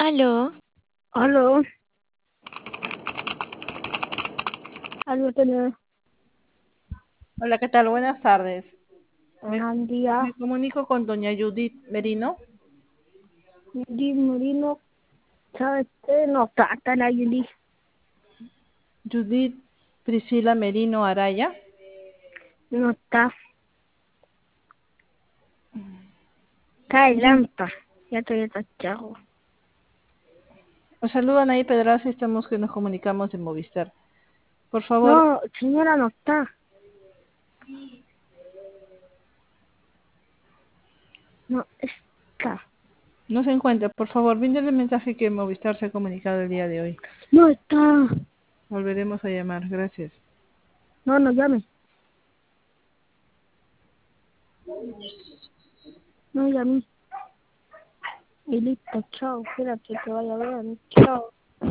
Aló, Aló, aló, tenés Hola, ¿qué tal? Buenas tardes. Me, un día, me comunico con doña Judith Merino. Di Morino, ¿sabes qué? No trata la Yuli, Judith Priscila Merino Araya. no está adelanta, ya te tachado. Os saludan ahí Pedraza, estamos que nos comunicamos de Movistar. Por favor, No, señora, no está, no se encuentra. Por favor, brindele el mensaje que Movistar se ha comunicado el día de hoy. no está, Volveremos a llamar. Gracias. no llame, no llame, y listo, chao, espérate que vaya a ver, chao.